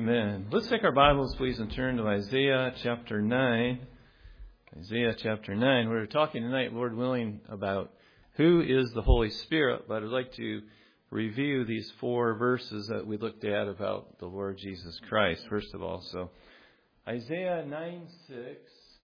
Amen. Let's take our Bibles, please, and turn to Isaiah chapter 9. Isaiah chapter 9. We're talking tonight, Lord willing, about who is the Holy Spirit, but I'd like to review these 4 verses that we looked at about the Lord Jesus Christ, first of all. So, Isaiah 9:6.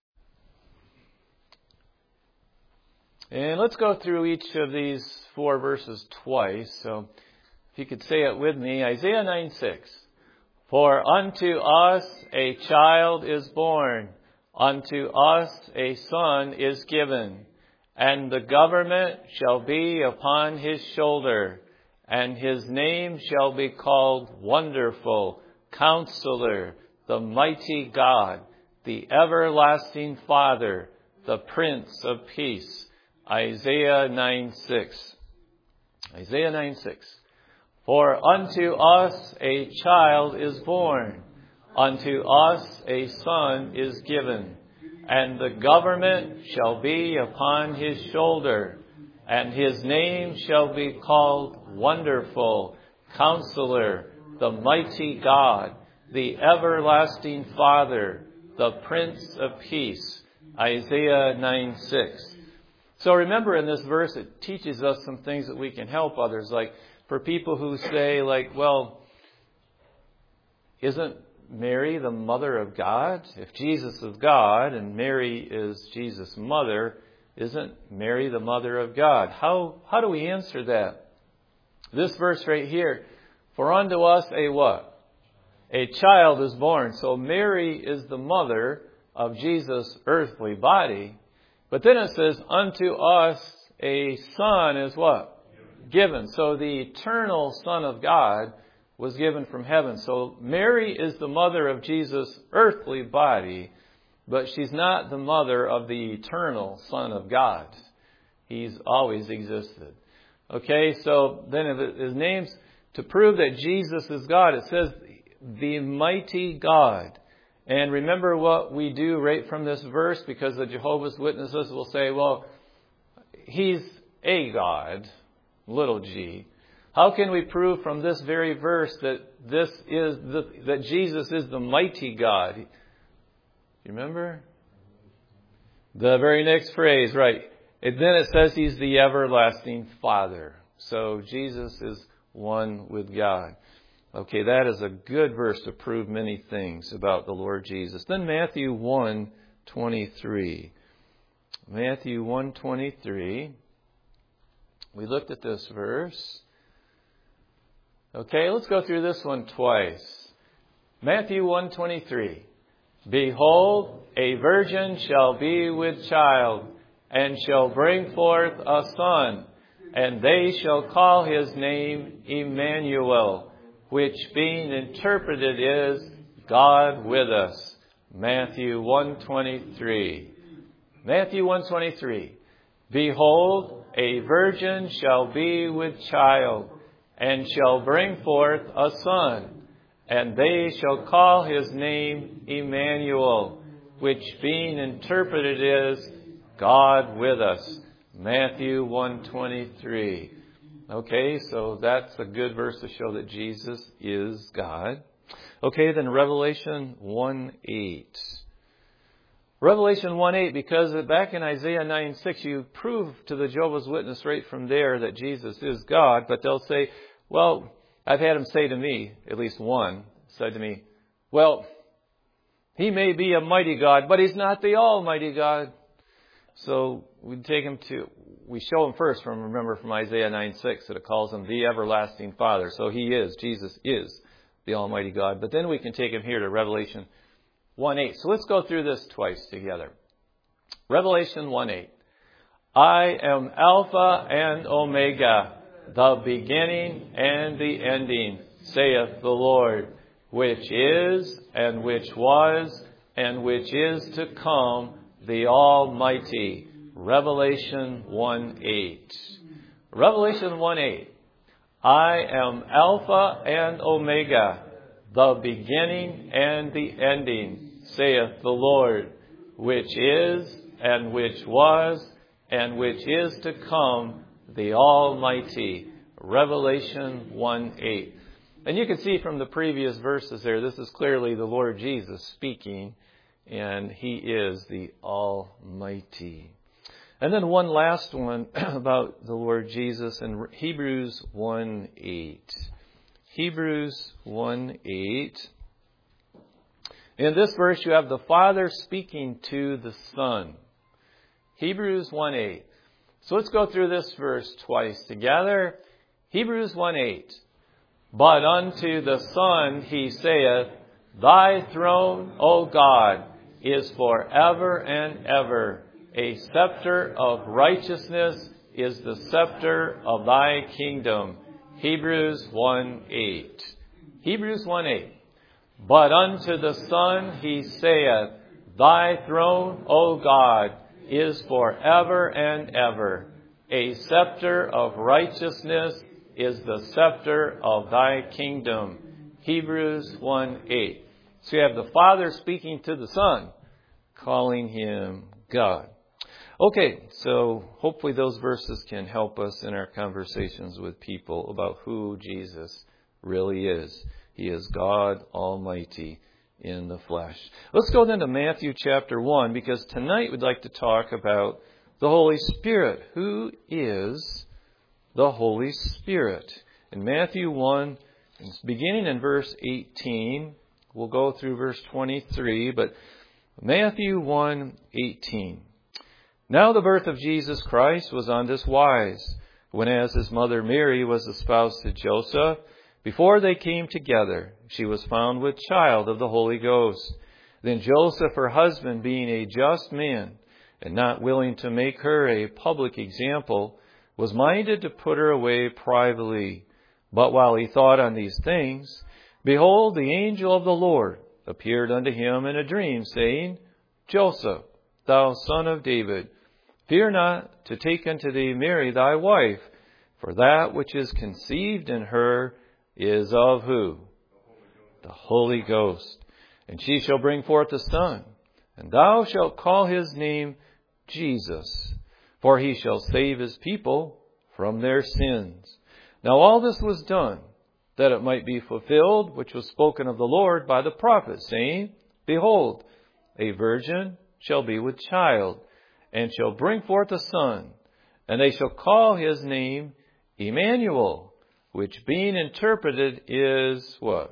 And let's go through each of these 4 verses twice. So, if you could say it with me, Isaiah 9:6. For unto us a child is born, unto us a son is given, and the government shall be upon his shoulder, and his name shall be called Wonderful, Counselor, the Mighty God, the Everlasting Father, the Prince of Peace. Isaiah 9:6. Isaiah 9:6. For unto us a child is born, unto us a son is given, and the government shall be upon his shoulder, and his name shall be called Wonderful, Counselor, the Mighty God, the Everlasting Father, the Prince of Peace. Isaiah 9:6. So remember, in this verse, it teaches us some things that we can help others, like for people who say, well, isn't Mary the mother of God? If Jesus is God and Mary is Jesus' mother, isn't Mary the mother of God? How do we answer that? This verse right here, for unto us a what? A child is born. So Mary is the mother of Jesus' earthly body. But then it says, unto us a son is what? Given. So the eternal Son of God was given from heaven. So Mary is the mother of Jesus' earthly body, but she's not the mother of the eternal Son of God. He's always existed. Okay, so then if his name's to prove that Jesus is God, it says the mighty God. And remember what we do right from this verse, because the Jehovah's Witnesses will say, well, he's a God. Little g. How can we prove from this very verse that that Jesus is the mighty God? You remember? The very next phrase, right. And then it says he's the everlasting Father. So Jesus is one with God. Okay, that is a good verse to prove many things about the Lord Jesus. Then Matthew 1:23. Matthew 1:23. We looked at this verse. Okay, let's go through this one twice. Matthew 1:23. Behold, a virgin shall be with child, and shall bring forth a son, and they shall call his name Emmanuel, which being interpreted is God with us. Matthew 1:23. Matthew 1:23. Behold, a virgin shall be with child, and shall bring forth a son, and they shall call his name Emmanuel, which being interpreted is God with us. Matthew 1:23. Okay, so that's a good verse to show that Jesus is God. Okay, then Revelation 1:8. Revelation 1:8, because back in Isaiah 9:6, you prove to the Jehovah's Witness right from there that Jesus is God, but they'll say, well, I've had him say to me, at least one said to me, well, he may be a mighty God, but he's not the almighty God. So we show him first from Isaiah 9:6 that it calls him the everlasting Father. So Jesus is the almighty God. But then we can take him here to Revelation 1:8. So let's go through this twice together. Revelation 1:8. I am Alpha and Omega, the beginning and the ending, saith the Lord, which is, and which was, and which is to come, the Almighty. Revelation 1:8. Revelation 1:8. I am Alpha and Omega, the beginning and the ending, saith the Lord, which is, and which was, and which is to come, the Almighty. Revelation 1:8. And you can see from the previous verses there, this is clearly the Lord Jesus speaking, and He is the Almighty. And then one last one about the Lord Jesus in Hebrews 1:8. Hebrews 1:8. In this verse you have the Father speaking to the Son. Hebrews 1:8. So let's go through this verse twice together. Hebrews 1:8. But unto the Son He saith, Thy throne, O God, is forever and ever. A scepter of righteousness is the scepter of Thy kingdom. Hebrews 1:8. Hebrews 1:8. But unto the Son He saith, Thy throne, O God, is forever and ever. A scepter of righteousness is the scepter of Thy kingdom. Hebrews 1:8. So you have the Father speaking to the Son, calling Him God. Okay, so hopefully those verses can help us in our conversations with people about who Jesus really is. He is God Almighty in the flesh. Let's go then to Matthew chapter 1, because tonight we'd like to talk about the Holy Spirit. Who is the Holy Spirit? In Matthew 1, beginning in verse 18, we'll go through verse 23, but Matthew 1:18. Now the birth of Jesus Christ was on this wise, when as His mother Mary was espoused to Joseph, before they came together, she was found with child of the Holy Ghost. Then Joseph, her husband, being a just man, and not willing to make her a public example, was minded to put her away privately. But while he thought on these things, behold, the angel of the Lord appeared unto him in a dream, saying, Joseph, thou son of David, fear not to take unto thee Mary thy wife, for that which is conceived in her is of who? The Holy Ghost. And she shall bring forth a son, and thou shalt call his name Jesus, for he shall save his people from their sins. Now all this was done, that it might be fulfilled, which was spoken of the Lord by the prophet, saying, Behold, a virgin shall be with child, and shall bring forth a son, and they shall call his name Emmanuel, which being interpreted is what?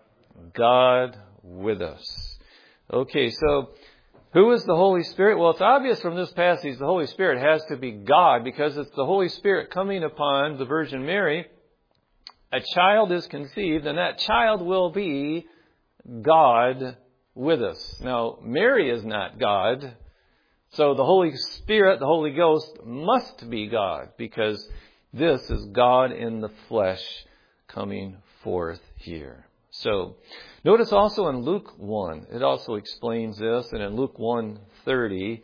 God with us. Okay, so who is the Holy Spirit? Well, it's obvious from this passage the Holy Spirit has to be God, because it's the Holy Spirit coming upon the Virgin Mary. A child is conceived, and that child will be God with us. Now, Mary is not God, so the Holy Spirit, the Holy Ghost, must be God, because this is God in the flesh coming forth here. So, notice also in Luke 1, it also explains this, and in Luke 1:30,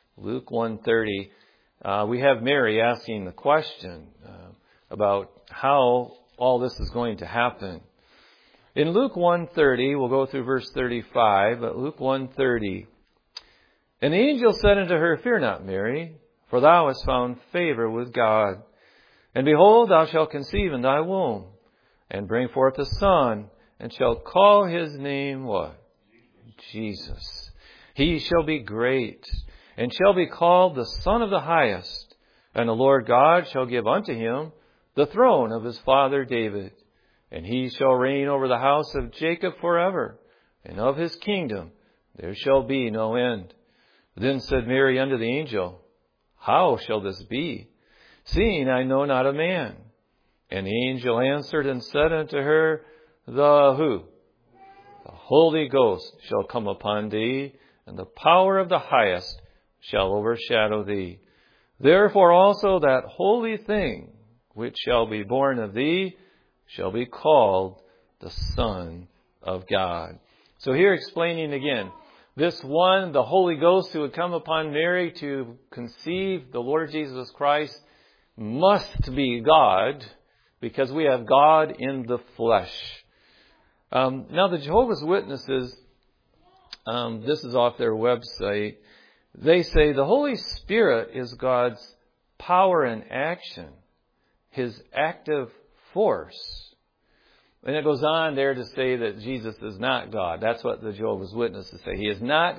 we have Mary asking the question about how all this is going to happen. In Luke 1:30, we'll go through verse 35, but Luke 1:30, and the angel said unto her, Fear not, Mary, for thou hast found favor with God. And behold, thou shalt conceive in thy womb, and bring forth a son, and shalt call his name what? Jesus. He shall be great, and shall be called the Son of the Highest. And the Lord God shall give unto him the throne of his father David. And he shall reign over the house of Jacob forever, and of his kingdom there shall be no end. Then said Mary unto the angel, How shall this be, seeing I know not a man? And the angel answered and said unto her, The who? The Holy Ghost shall come upon thee, and the power of the Highest shall overshadow thee. Therefore also that holy thing which shall be born of thee shall be called the Son of God. So here explaining again, this one, the Holy Ghost who would come upon Mary to conceive the Lord Jesus Christ, must be God, because we have God in the flesh. Now the Jehovah's Witnesses, this is off their website, they say the Holy Spirit is God's power in action, His active force. And it goes on there to say that Jesus is not God. That's what the Jehovah's Witnesses say. He is not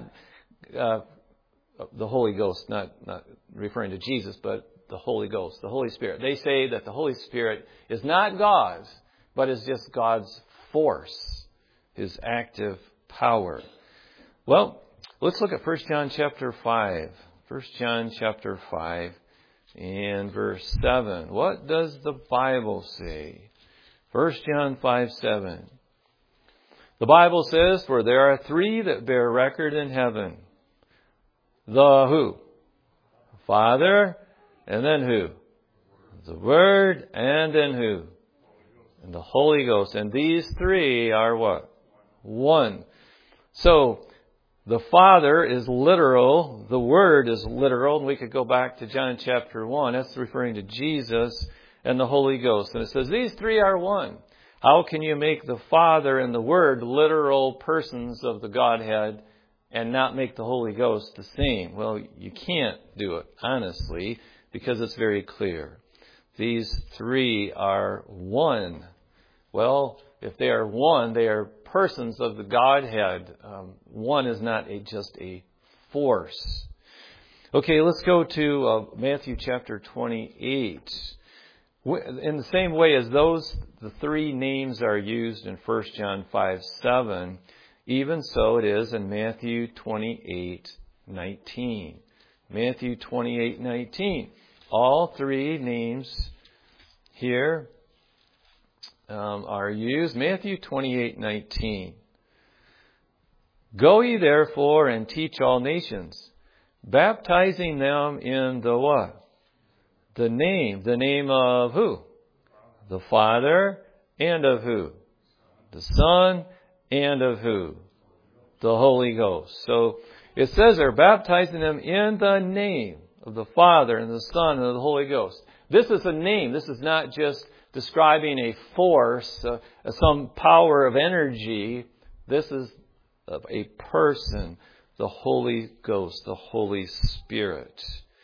the Holy Ghost, not referring to Jesus, but the Holy Ghost, the Holy Spirit. They say that the Holy Spirit is not God's, but is just God's force, His active power. Well, let's look at 1 John chapter 5. 1 John chapter 5 and verse 7. What does the Bible say? 1 John 5:7. The Bible says, "For there are three that bear record in heaven. The who? Father, and then who? The Word, and then who? And the Holy Ghost. And these three are what? One." So, the Father is literal. The Word is literal. And we could go back to John chapter 1. That's referring to Jesus and the Holy Ghost. And it says, these three are one. How can you make the Father and the Word literal persons of the Godhead and not make the Holy Ghost the same? Well, you can't do it, honestly, because it's very clear. These three are one. Well, if they are one, they are persons of the Godhead. One is not just a force. Okay, let's go to Matthew chapter 28. In the same way as the three names are used in 1 John 5:7, even so it is in Matthew 28:19. Matthew 28:19. All three names here are used. Matthew 28:19. "Go ye therefore and teach all nations, baptizing them in the what? The name of who? The Father, and of who? The Son, and of who? The Holy Ghost." So it says they're baptizing them in the name of the Father and the Son and of the Holy Ghost. This is a name. This is not just describing a force, some power of energy. This is a person, the Holy Ghost, the Holy Spirit.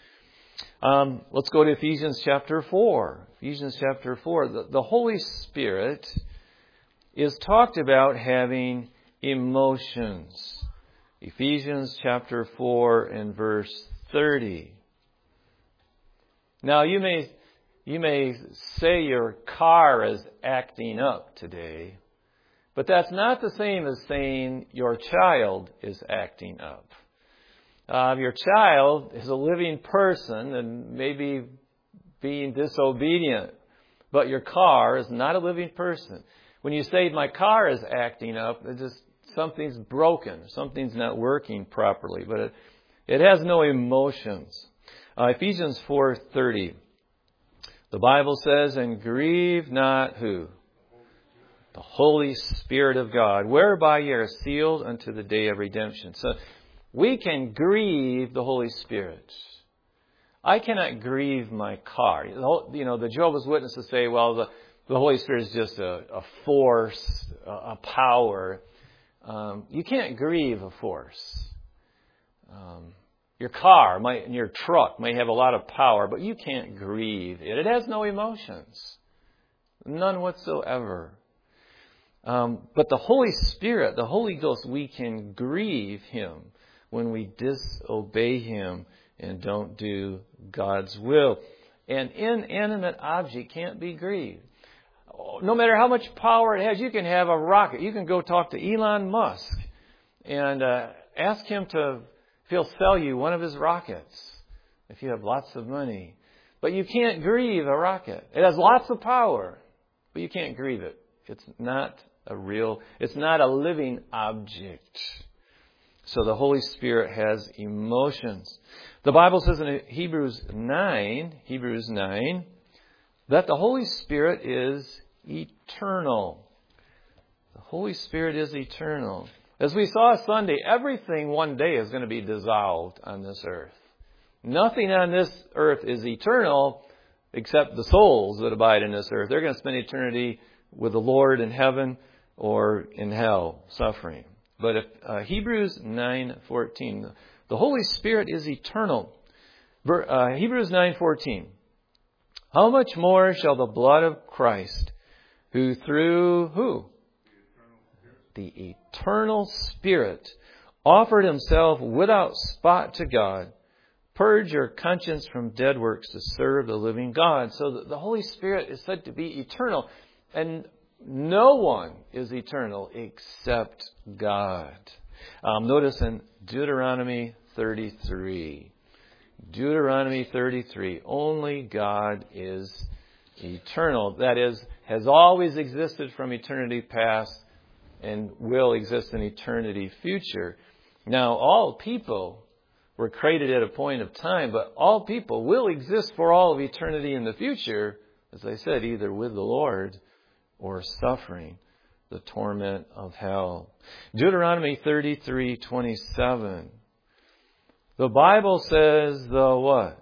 Let's go to Ephesians chapter 4. Ephesians chapter 4. The Holy Spirit is talked about having emotions. Ephesians chapter 4 and verse 30. Now you may say your car is acting up today, but that's not the same as saying your child is acting up. Your child is a living person and maybe being disobedient, but your car is not a living person. When you say my car is acting up, it's just something's broken, something's not working properly, but it has no emotions. Ephesians 4:30. The Bible says, "And grieve not" who? The Holy Spirit of God, "whereby ye are sealed unto the day of redemption." So we can grieve the Holy Spirit. I cannot grieve my car. The Jehovah's Witnesses say, well, the Holy Spirit is just a force, a power. You can't grieve a force. Your car, your truck may have a lot of power, but you can't grieve it. It has no emotions. None whatsoever. But the Holy Spirit, the Holy Ghost, we can grieve Him when we disobey Him and don't do God's will. An inanimate object can't be grieved. No matter how much power it has, you can have a rocket. You can go talk to Elon Musk and ask him if he'll sell you one of his rockets if you have lots of money. But you can't grieve a rocket. It has lots of power, but you can't grieve it. It's not it's not a living object. So the Holy Spirit has emotions. The Bible says in Hebrews 9, that the Holy Spirit is eternal. The Holy Spirit is eternal. As we saw Sunday, everything one day is going to be dissolved on this earth. Nothing on this earth is eternal except the souls that abide in this earth. They're going to spend eternity with the Lord in heaven or in hell, suffering. But if Hebrews 9:14, the Holy Spirit is eternal. Hebrews 9:14. "How much more shall the blood of Christ, who through who? The eternal Spirit offered himself without spot to God. Purge your conscience from dead works to serve the living God. So the Holy Spirit is said to be eternal. And no one is eternal except God. Notice in Deuteronomy 33. Deuteronomy 33. Only God is eternal. That is, has always existed from eternity past and will exist in eternity future. Now, all people were created at a point of time, but all people will exist for all of eternity in the future, as I said, either with the Lord or suffering the torment of hell. Deuteronomy 33:27. The Bible says the what?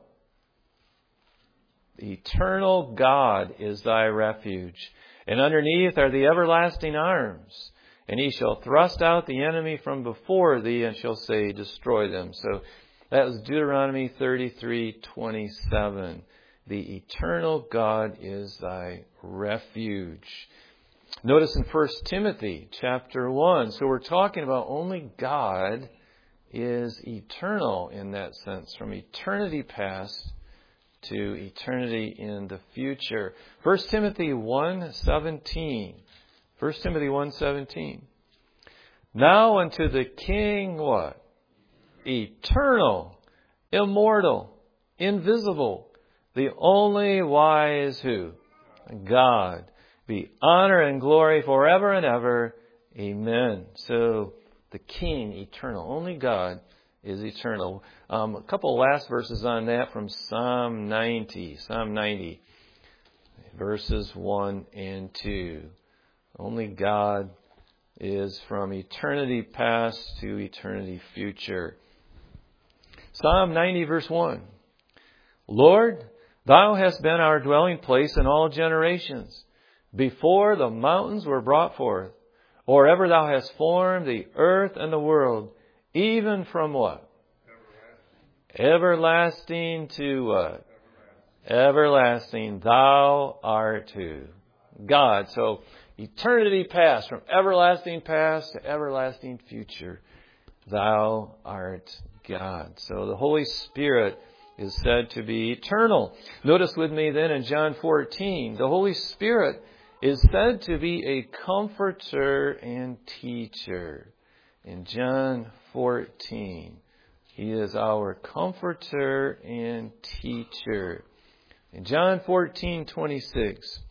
The eternal God is thy refuge, and underneath are the everlasting arms. And he shall thrust out the enemy from before thee, and shall say, destroy them. So that was Deuteronomy 33:27. The eternal God is thy refuge. Notice in 1 Timothy chapter 1. So we're talking about only God is eternal in that sense, from eternity past to eternity in the future. 1 Timothy 1:17. 1 Timothy 1:17. Now unto the King what? Eternal, immortal, invisible, the only wise who? God. Be honor and glory forever and ever. Amen. So the King, eternal. Only God is eternal. A couple last verses on that from Psalm 90. Psalm 90, verses 1 and 2. Only God is from eternity past to eternity future. Psalm 90, verse 1. Lord, thou hast been our dwelling place in all generations, before the mountains were brought forth, or ever thou hast formed the earth and the world, even from what? Everlasting to what? Everlasting. Thou art who? God. So eternity past, from everlasting past to everlasting future, thou art God. So the Holy Spirit is said to be eternal. Notice with me then in John 14, the Holy Spirit is said to be a comforter and teacher. In John 14, He is our comforter and teacher. In John 14:26,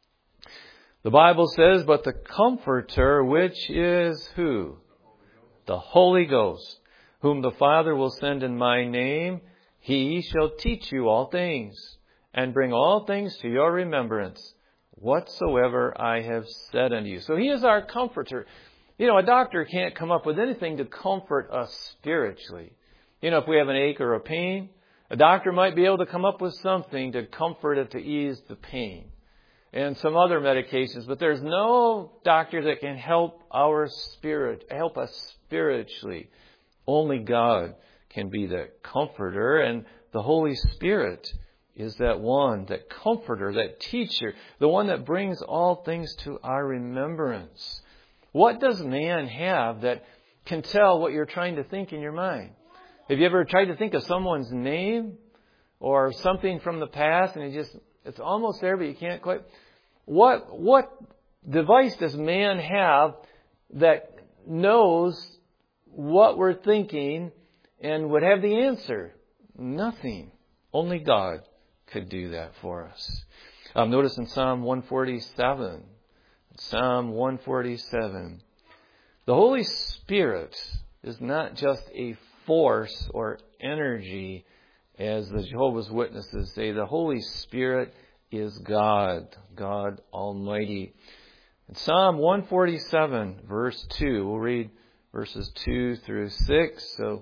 the Bible says, but the Comforter, which is who? The Holy Ghost, whom the Father will send in my name, He shall teach you all things, and bring all things to your remembrance, whatsoever I have said unto you. So He is our comforter. You know, a doctor can't come up with anything to comfort us spiritually. You know, if we have an ache or a pain, a doctor might be able to come up with something to comfort it, to ease the pain, and some other medications. But there's no doctor that can help our spirit, help us spiritually. Only God can be that comforter, and the Holy Spirit is that one, that comforter, that teacher, the one that brings all things to our remembrance. What does man have that can tell what you're trying to think in your mind? Have you ever tried to think of someone's name or something from the past and it's almost there but you can't quite? What device does man have that knows what we're thinking and would have the answer? Nothing. Only God could do that for us. Notice in Psalm 147. Psalm 147. The Holy Spirit is not just a force or energy, as the Jehovah's Witnesses say. The Holy Spirit is God, God Almighty. In Psalm 147, verse 2, we'll read verses 2 through 6. So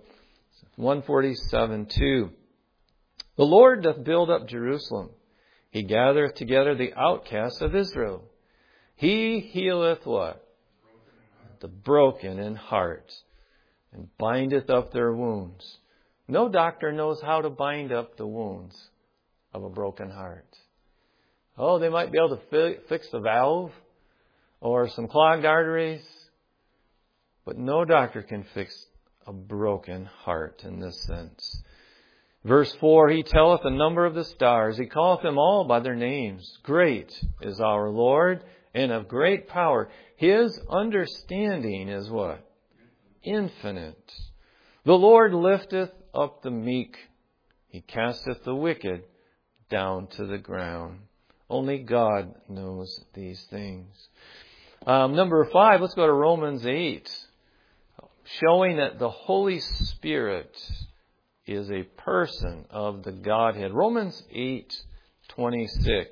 147:2. The Lord doth build up Jerusalem. He gathereth together the outcasts of Israel. He healeth what? The broken in heart, and bindeth up their wounds. No doctor knows how to bind up the wounds of a broken heart. Oh, they might be able to fix the valve or some clogged arteries. But no doctor can fix a broken heart in this sense. Verse 4, He telleth the number of the stars. He calleth them all by their names. Great is our Lord, and of great power. His understanding is what? Infinite. The Lord lifteth up the meek. He casteth the wicked down to the ground. Only God knows these things. Number 5, let's go to Romans 8. Showing that the Holy Spirit is a person of the Godhead. Romans 8:26.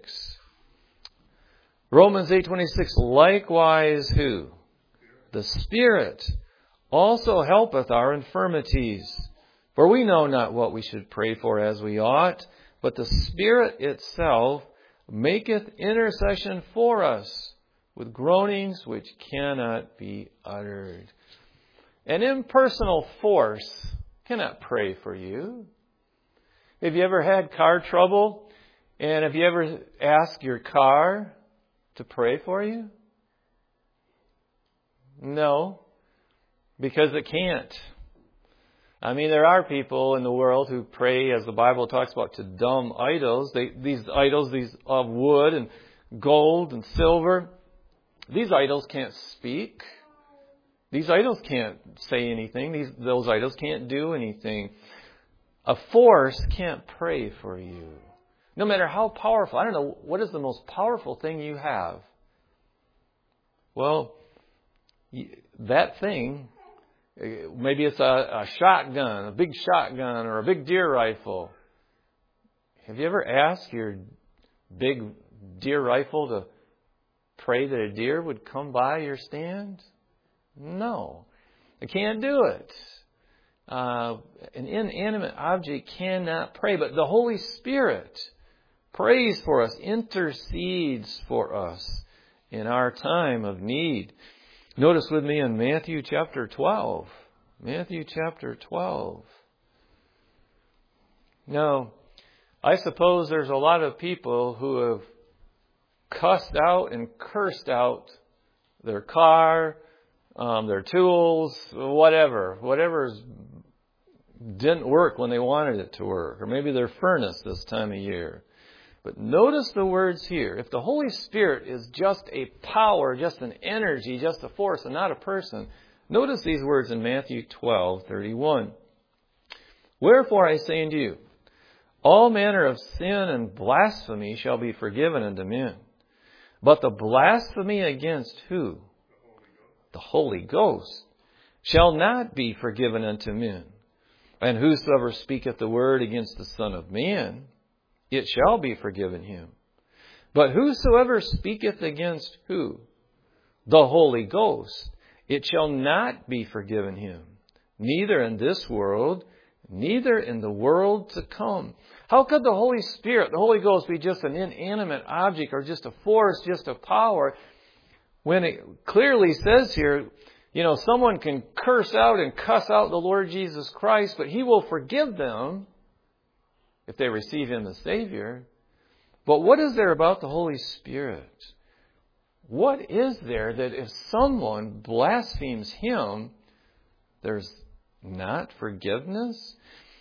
Romans 8:26. Likewise who? The Spirit also helpeth our infirmities. For we know not what we should pray for as we ought, but the Spirit itself maketh intercession for us with groanings which cannot be uttered. An impersonal force cannot pray for you. Have you ever had car trouble? And have you ever asked your car to pray for you? No, because it can't. I mean, there are people in the world who pray, as the Bible talks about, to dumb idols. These idols of wood and gold and silver. These idols can't speak. These idols can't say anything. Those idols can't do anything. A force can't pray for you. No matter how powerful. I don't know, what is the most powerful thing you have? Well, that thing, maybe it's a shotgun, a big shotgun, or a big deer rifle. Have you ever asked your big deer rifle to pray that a deer would come by your stand? No. It can't do it. An inanimate object cannot pray, but the Holy Spirit prays for us, intercedes for us in our time of need. Notice with me in Matthew chapter 12. Matthew chapter 12. Now, I suppose there's a lot of people who have cussed out and cursed out their car, their tools, whatever didn't work when they wanted it to work, or maybe their furnace this time of year. But notice the words here. If the Holy Spirit is just a power, just an energy, just a force, and not a person, notice these words in Matthew 12:31. Wherefore I say unto you, all manner of sin and blasphemy shall be forgiven unto men. But the blasphemy against who? The Holy Ghost shall not be forgiven unto men. And whosoever speaketh the word against the Son of Man, it shall be forgiven him. But whosoever speaketh against who? The Holy Ghost, it shall not be forgiven him, neither in this world, neither in the world to come. How could the Holy Spirit, the Holy Ghost, be just an inanimate object or just a force, just a power, when it clearly says here, someone can curse out and cuss out the Lord Jesus Christ, but He will forgive them if they receive Him as Savior. But what is there about the Holy Spirit? What is there that if someone blasphemes Him, there's not forgiveness?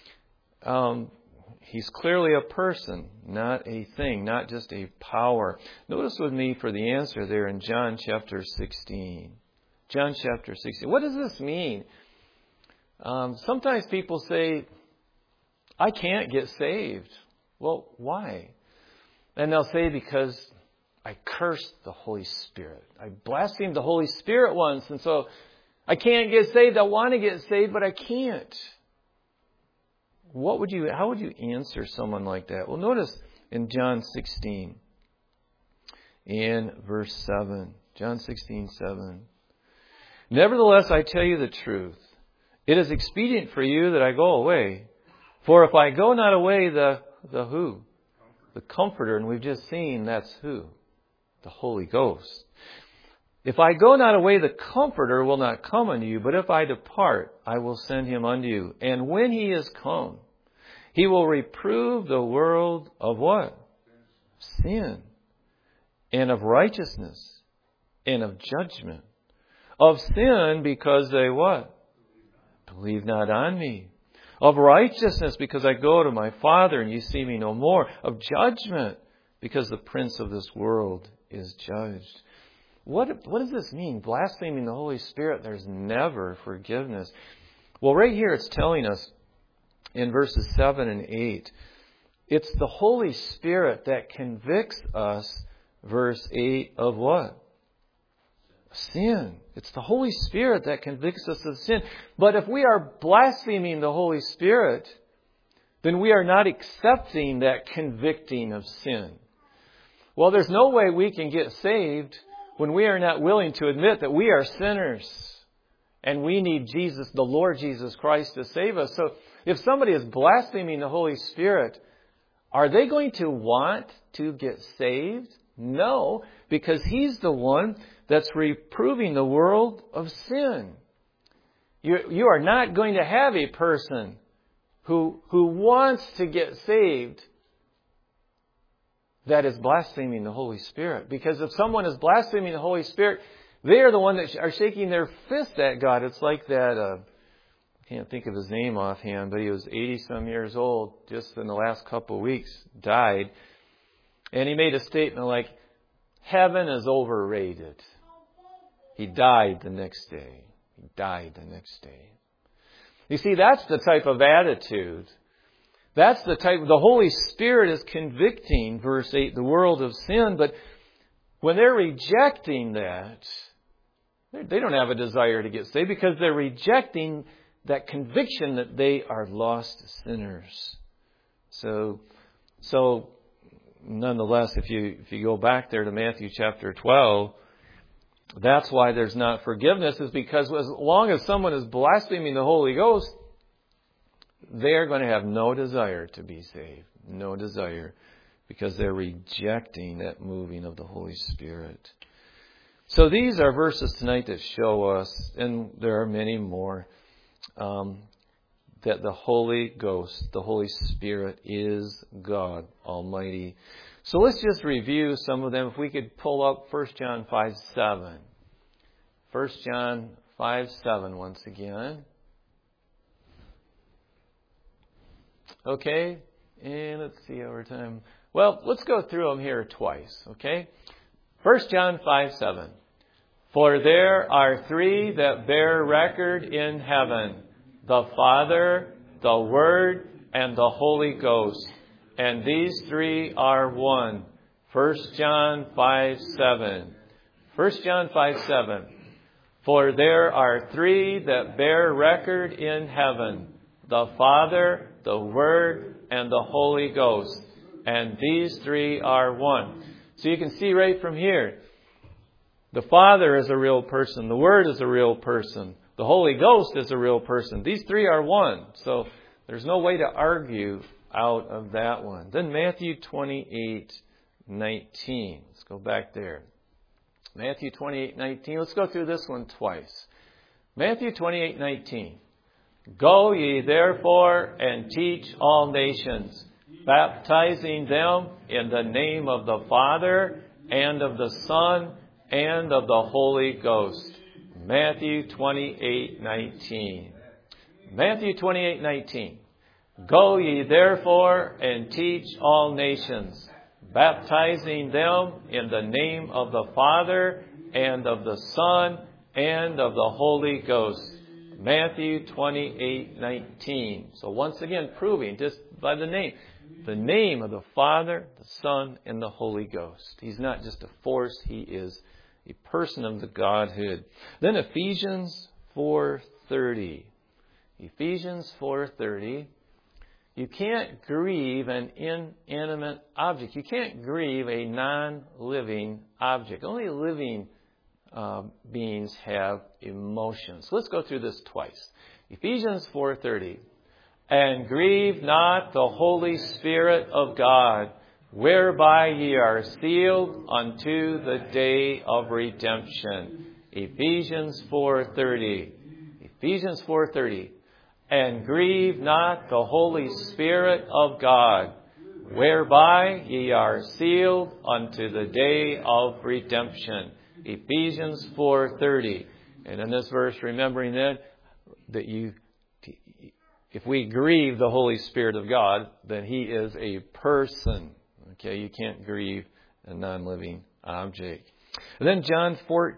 He's clearly a person, not a thing, not just a power. Notice with me for the answer there in John chapter 16. John chapter 16. What does this mean? Sometimes people say, I can't get saved. Well, why? And they'll say, because I cursed the Holy Spirit. I blasphemed the Holy Spirit once, and so I can't get saved. I want to get saved, but I can't. How would you answer someone like that? Well, notice in John 16, in verse 7. John 16:7. Nevertheless, I tell you the truth. It is expedient for you that I go away. For if I go not away, the who? The Comforter. And we've just seen that's who? The Holy Ghost. If I go not away, the Comforter will not come unto you. But if I depart, I will send him unto you. And when he is come, he will reprove the world of what? Sin. And of righteousness. and of judgment. Of sin, because they what? Believe not on me. Of righteousness, because I go to my Father and you see me no more. Of judgment, because the prince of this world is judged. What does this mean? Blaspheming the Holy Spirit, there's never forgiveness. Well, right here it's telling us in verses 7 and 8, it's the Holy Spirit that convicts us, verse 8, of what? Sin. It's the Holy Spirit that convicts us of sin. But if we are blaspheming the Holy Spirit, then we are not accepting that convicting of sin. Well, there's no way we can get saved when we are not willing to admit that we are sinners and we need Jesus, the Lord Jesus Christ, to save us. So if somebody is blaspheming the Holy Spirit, are they going to want to get saved? No, because He's the one that's reproving the world of sin. You are not going to have a person who wants to get saved that is blaspheming the Holy Spirit. Because if someone is blaspheming the Holy Spirit, they are the one that are shaking their fist at God. It's like that, I can't think of his name offhand, but he was 80-some years old just in the last couple of weeks, died. And he made a statement like, heaven is overrated. He died the next day. He died the next day. You see, that's the type of attitude. That's the Holy Spirit is convicting, verse 8, the world of sin. But when they're rejecting that, they don't have a desire to get saved because they're rejecting that conviction that they are lost sinners. So nonetheless, if you go back there to Matthew chapter 12, that's why there's not forgiveness, is because as long as someone is blaspheming the Holy Ghost, they are going to have no desire to be saved. No desire. Because they're rejecting that moving of the Holy Spirit. So these are verses tonight that show us, and there are many more, that the Holy Ghost, the Holy Spirit, is God Almighty. So let's just review some of them. If we could pull up 1 John 5:7. 1 John 5:7 once again. Okay, and let's see over time. Well, let's go through them here twice, okay? 1 John 5:7. For there are three that bear record in heaven, the Father, the Word, and the Holy Ghost. And these three are one. 1 John 5:7. 1 John 5:7. For there are three that bear record in heaven, the Father, the Word, and the Holy Ghost. And these three are one. So you can see right from here, the Father is a real person. The Word is a real person. The Holy Ghost is a real person. These three are one. So there's no way to argue out of that one. Then Matthew 28:19. Let's go back there. Matthew 28:19. Let's go through this one twice. Matthew 28:19. Go ye therefore and teach all nations, baptizing them in the name of the Father and of the Son and of the Holy Ghost. Matthew 28:19. Matthew 28:19. Go ye therefore and teach all nations, baptizing them in the name of the Father and of the Son and of the Holy Ghost. Matthew 28:19. So once again, proving just by the name of the Father, the Son, and the Holy Ghost. He's not just a force, He is a person of the Godhead. Then Ephesians 4:30. Ephesians 4:30. You can't grieve an inanimate object. You can't grieve a non-living object. Only living beings have emotions. Let's go through this twice. Ephesians 4:30. And grieve not the Holy Spirit of God, whereby ye are sealed unto the day of redemption. Ephesians 4:30. Ephesians 4:30. And grieve not the Holy Spirit of God, whereby ye are sealed unto the day of redemption. Ephesians 4:30. And in this verse, remembering then that if we grieve the Holy Spirit of God, then He is a person. Okay, you can't grieve a non-living object. And then John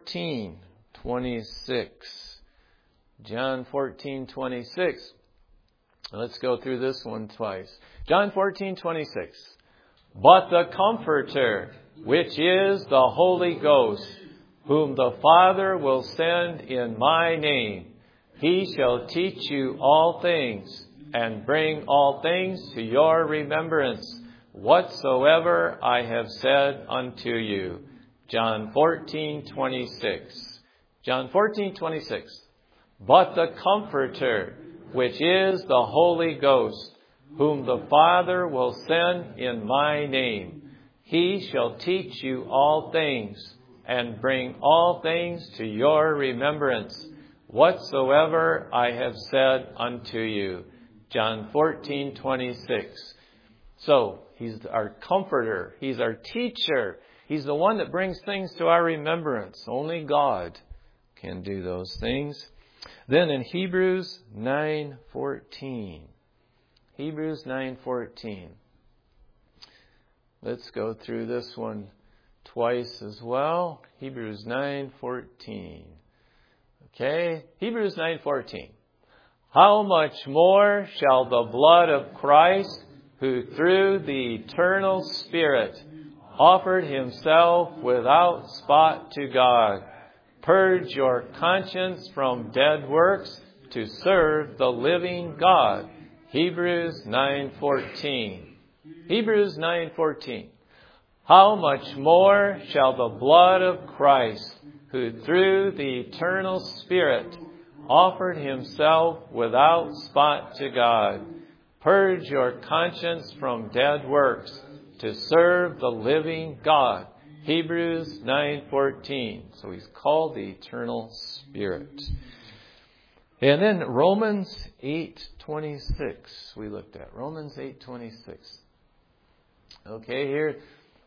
14:26. John 14:26. Let's go through this one twice. John 14:26. But the Comforter, which is the Holy Ghost, whom the Father will send in my name, He shall teach you all things, and bring all things to your remembrance, whatsoever I have said unto you. John 14:26. John 14:26. But the Comforter, which is the Holy Ghost, whom the Father will send in my name, He shall teach you all things, and bring all things to your remembrance, whatsoever I have said unto you. John 14:26. So, He's our Comforter. He's our teacher. He's the one that brings things to our remembrance. Only God can do those things. Then in Hebrews 9:14. Hebrews 9:14. Let's go through this one twice as well. Hebrews 9:14. Okay, Hebrews 9:14. How much more shall the blood of Christ, who through the eternal Spirit offered Himself without spot to God, purge your conscience from dead works to serve the living God. Hebrews 9:14. Hebrews 9:14. How much more shall the blood of Christ, who through the eternal Spirit offered Himself without spot to God, purge your conscience from dead works to serve the living God. Hebrews 9:14. So He's called the eternal Spirit. And then Romans 8:26 we looked at. Romans 8:26. Okay, here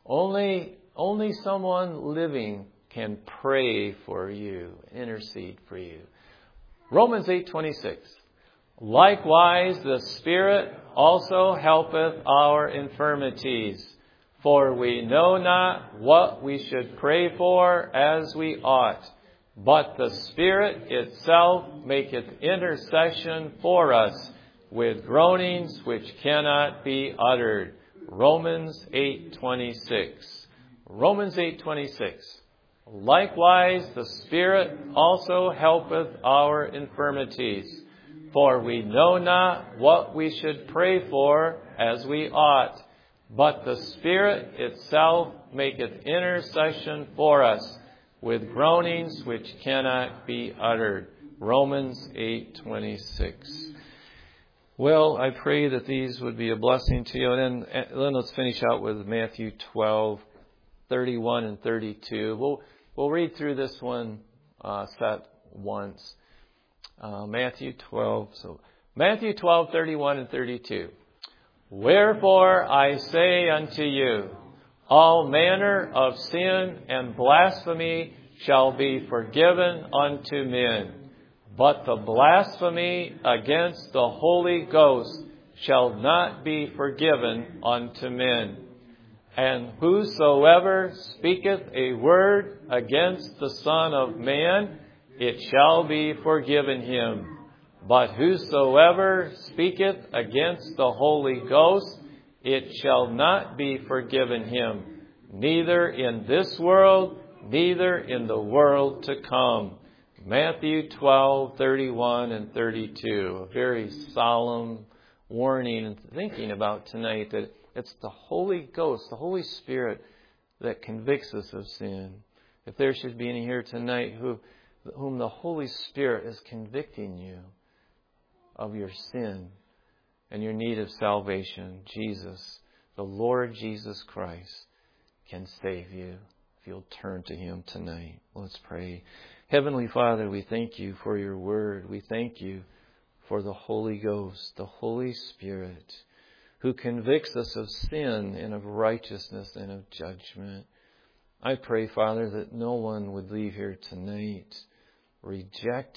only someone living can pray for you, intercede for you. Romans 8:26. Likewise the Spirit also helpeth our infirmities, for we know not what we should pray for as we ought, but the Spirit itself maketh intercession for us with groanings which cannot be uttered. Romans 8:26. Romans 8:26. Likewise the Spirit also helpeth our infirmities, for we know not what we should pray for as we ought, but the Spirit itself maketh intercession for us with groanings which cannot be uttered. Romans 8:26. Well, I pray that these would be a blessing to you. And then let's finish out with Matthew 12:31 and 32. We'll read through this one set once. Matthew 12. So Matthew 12:31 and 32. Wherefore I say unto you, all manner of sin and blasphemy shall be forgiven unto men, but the blasphemy against the Holy Ghost shall not be forgiven unto men. And whosoever speaketh a word against the Son of Man, it shall be forgiven him. But whosoever speaketh against the Holy Ghost, it shall not be forgiven him, neither in this world, neither in the world to come. Matthew 12:31 and 32. A very solemn warning and thinking about tonight that it's the Holy Ghost, the Holy Spirit, that convicts us of sin. If there should be any here tonight whom the Holy Spirit is convicting you of your sin and your need of salvation, Jesus, the Lord Jesus Christ, can save you if you'll turn to Him tonight. Let's pray. Heavenly Father, we thank You for Your Word. We thank You for the Holy Ghost, the Holy Spirit, who convicts us of sin and of righteousness and of judgment. I pray, Father, that no one would leave here tonight rejecting